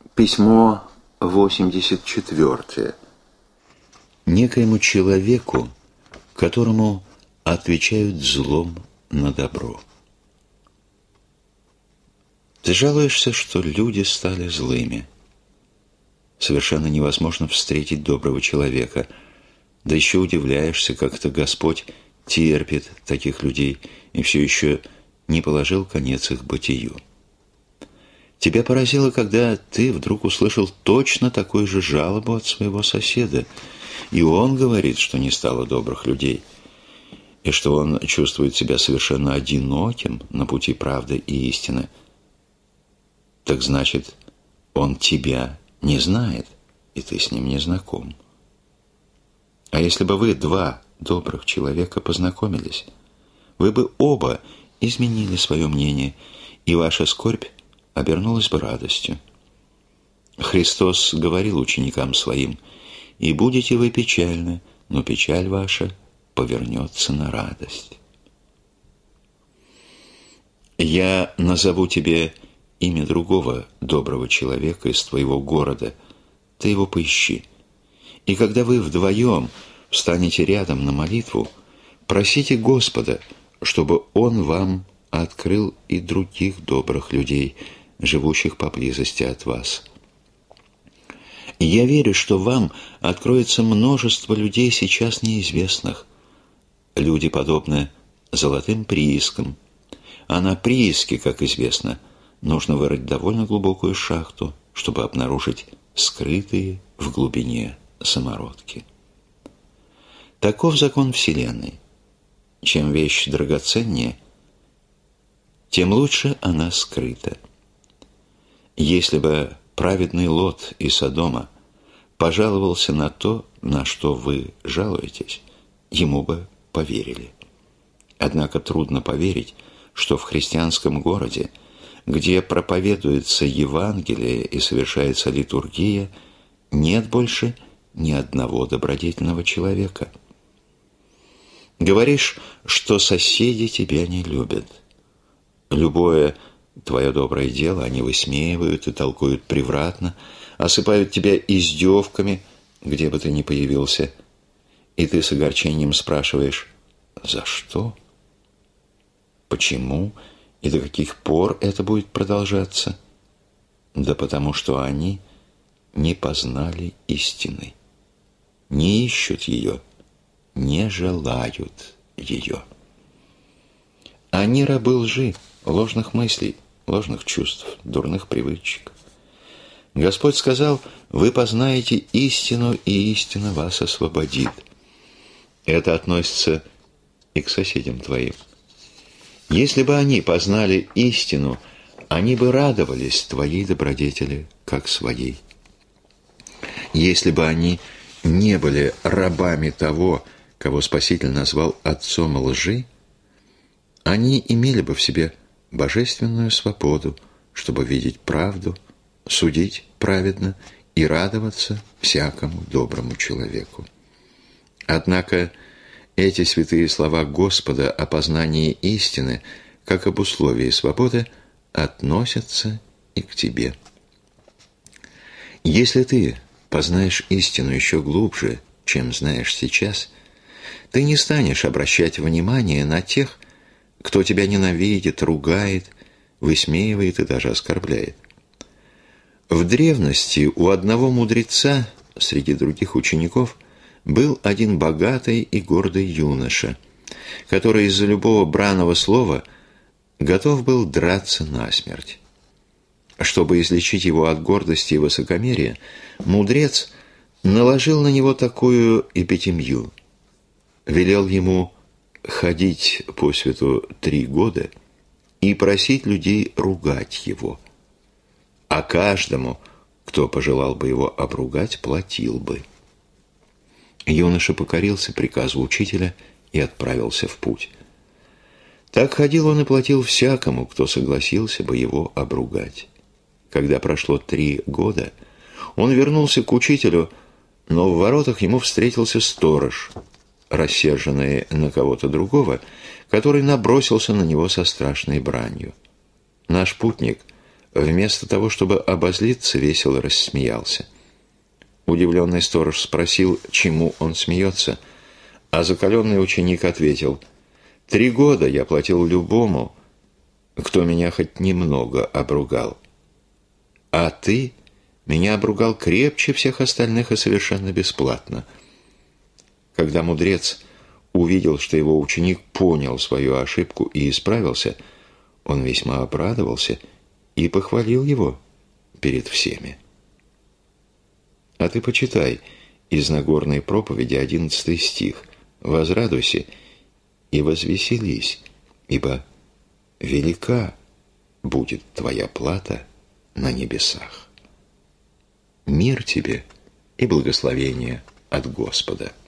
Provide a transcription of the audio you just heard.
Письмо 84. Некоему человеку, которому отвечают злом на добро. Ты жалуешься, что люди стали злыми. Совершенно невозможно встретить доброго человека. Да еще удивляешься, как это Господь терпит таких людей и все еще не положил конец их бытию. Тебя поразило, когда ты вдруг услышал точно такую же жалобу от своего соседа. И он говорит, что не стало добрых людей, и что он чувствует себя совершенно одиноким на пути правды и истины. Так значит, он тебя не знает, и ты с ним не знаком. А если бы вы, два добрых человека, познакомились, вы бы оба изменили свое мнение, и ваша скорбь обернулась бы радостью. Христос говорил ученикам своим: «И будете вы печальны, но печаль ваша повернется на радость». Я назову тебе имя другого доброго человека из твоего города. Ты его поищи. И когда вы вдвоем встанете рядом на молитву, просите Господа, чтобы Он вам открыл и других добрых людей, живущих поблизости от вас. Я верю, что вам откроется множество людей, сейчас неизвестных. Люди подобны золотым приискам, а на прииске, как известно, нужно вырыть довольно глубокую шахту, чтобы обнаружить скрытые в глубине самородки. Таков закон Вселенной. Чем вещь драгоценнее, тем лучше она скрыта. Если бы праведный Лот из Содома пожаловался на то, на что вы жалуетесь, ему бы поверили. Однако трудно поверить, что в христианском городе, где проповедуется Евангелие и совершается литургия, нет больше ни одного добродетельного человека. Говоришь, что соседи тебя не любят. Любое твое доброе дело они высмеивают и толкуют превратно, осыпают тебя издевками, где бы ты ни появился, и ты с огорчением спрашиваешь: за что? Почему и до каких пор это будет продолжаться? Да потому что они не познали истины, не ищут ее, не желают ее. Они рабы лжи, ложных мыслей, ложных чувств, дурных привычек. Господь сказал: вы познаете истину, и истина вас освободит. Это относится и к соседям твоим. Если бы они познали истину, они бы радовались твоей добродетели, как своей. Если бы они не были рабами того, кого Спаситель назвал отцом лжи, они имели бы в себе божественную свободу, чтобы видеть правду, судить праведно и радоваться всякому доброму человеку. Однако эти святые слова Господа о познании истины, как об условии свободы, относятся и к тебе. Если ты познаешь истину еще глубже, чем знаешь сейчас, ты не станешь обращать внимание на тех, кто тебя ненавидит, ругает, высмеивает и даже оскорбляет. В древности у одного мудреца среди других учеников был один богатый и гордый юноша, который из-за любого бранного слова готов был драться насмерть. Чтобы излечить его от гордости и высокомерия, мудрец наложил на него такую эпитемью: велел ему ходить по свету 3 года и просить людей ругать его, а каждому, кто пожелал бы его обругать, платил бы. Юноша покорился приказу учителя и отправился в путь. Так ходил он и платил всякому, кто согласился бы его обругать. Когда прошло 3 года, он вернулся к учителю, но в воротах ему встретился сторож, рассерженный на кого-то другого, который набросился на него со страшной бранью. Наш путник вместо того, чтобы обозлиться, весело рассмеялся. Удивленный сторож спросил, чему он смеется, а закаленный ученик ответил: 3 года я платил любому, кто меня хоть немного обругал. А ты меня обругал крепче всех остальных и совершенно бесплатно. Когда мудрец увидел, что его ученик понял свою ошибку и исправился, он весьма обрадовался и похвалил его перед всеми. А ты почитай из Нагорной проповеди 11 стих: «Возрадуйся и возвеселись, ибо велика будет твоя плата на небесах». Мир тебе и благословение от Господа.